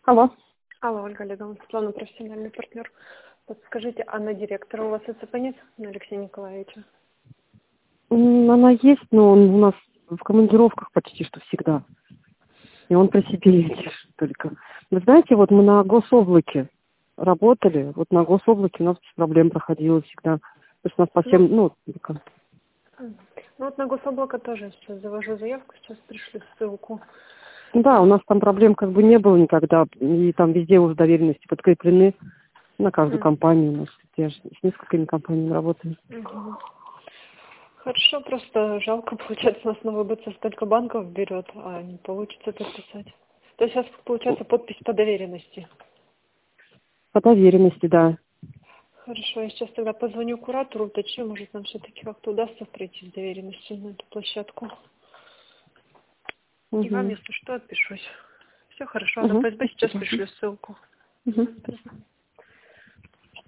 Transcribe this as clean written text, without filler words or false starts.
Алло. Алло, Ольга Олеговна, Светлана, профессиональный партнер. Подскажите, а на директора у вас ИЦП нет, на Алексея Николаевича? Она есть, но он у нас в командировках почти что всегда. И он при себе ездит только. Вы знаете, вот мы на гособлаке работали. Вот на гособлаке у нас без проблем проходило всегда. То есть у нас по Ну, всем, ну вот на гособлако тоже сейчас завожу заявку, сейчас пришлю ссылку. да, у нас там проблем как бы не было никогда. И там везде уже доверенности подкреплены на каждую компанию. У нас я же с несколькими компаниями работаю. Мгм. Хорошо, просто жалко, получается, у нас новый БЦ столько банков берет, а не получится подписать. То есть сейчас, получается, подпись по доверенности. По доверенности, да. Хорошо, я сейчас тогда позвоню куратору, уточню, может нам все-таки как-то удастся пройти с доверенностью на эту площадку. И вам, Угу. если что, отпишусь. Все хорошо, на Угу. ФСБ сейчас Спасибо. пришлю ссылку. Угу. Спасибо.